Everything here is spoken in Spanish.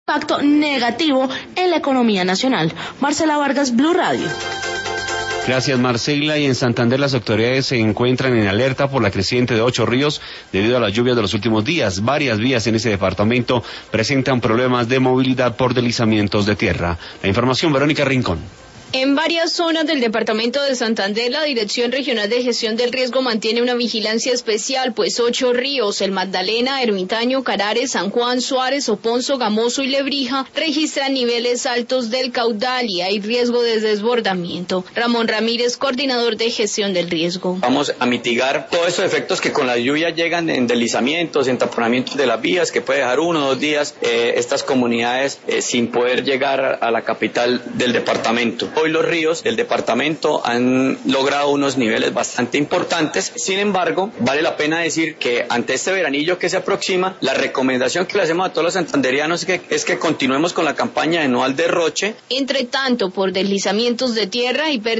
impacto negativo en la economía nacional. Marcela Vargas, Blue Radio. Gracias, Marcela. Y en Santander las autoridades se encuentran en alerta por la creciente de 8 ríos debido a las lluvias de los últimos días. Varias vías en ese departamento presentan problemas de movilidad por deslizamientos de tierra. La información, Verónica Rincón. En varias zonas del departamento de Santander, la Dirección Regional de Gestión del Riesgo mantiene una vigilancia especial, pues 8 ríos, el Magdalena, Ermitaño, Carares, San Juan, Suárez, Oponso, Gamoso y Lebrija, registran niveles altos del caudal y hay riesgo de desbordamiento. Ramón Ramírez, coordinador de Gestión del Riesgo. Vamos a mitigar todos esos efectos que con la lluvia llegan en deslizamientos, en taponamientos de las vías, que puede dejar 1 o 2 días estas comunidades sin poder llegar a la capital del departamento. Hoy los ríos del departamento han logrado unos niveles bastante importantes. Sin embargo, vale la pena decir que ante este veranillo que se aproxima, la recomendación que le hacemos a todos los santanderianos es que continuemos con la campaña de no al derroche. Entre tanto, por deslizamientos de tierra y